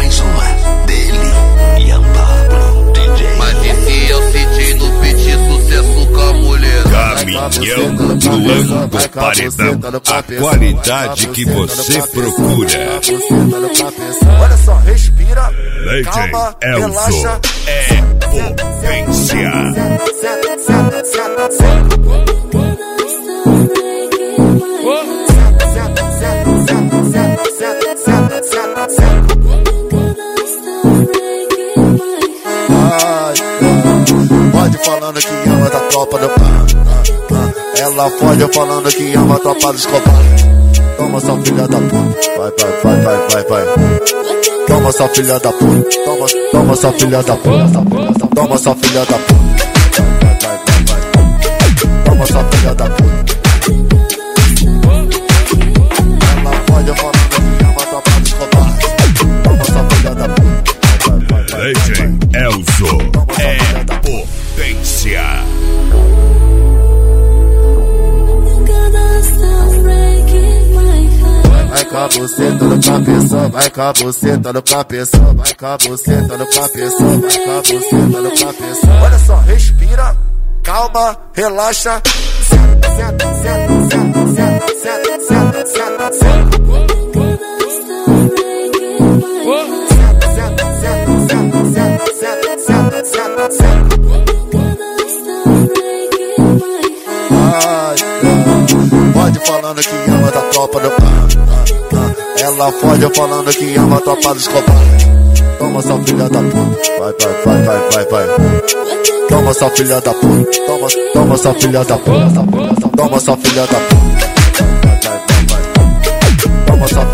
Mais uma dele, Ian Pablo, DJ. Mas esse é o CJ no beat, sucesso com a mulher. Caminhão do Paredão, a qualidade que você procura. Olha só, respira, Legend calma, Elzo relaxa. é potência. Pode falando que ama da tropa do bar. Ela pode falando que ama a tropa do Escobar. Toma sua filha da puta, vai. Toma sua filha da puta, toma sua filha da puta, toma sua filha da puta, vai. Toma sua filha da puta. Ela pode falando que ama a tropa do Escobar. Toma sua filha da puta. Legend Elzo é potência. Vai com a buceta no cabeção, vai com a buceta no cabeção, vai com a buceta no cabeção, vai com a buceta no cabeção. Olha só, respira, calma, relaxa. Pode falando que ama da tropa do bar. Ela pode falando que ama a tropa do Escobar. Toma sua filha da puta, vai. Toma sua filha da puta, toma sua filha da puta, toma sua filha da puta, vai. Toma sua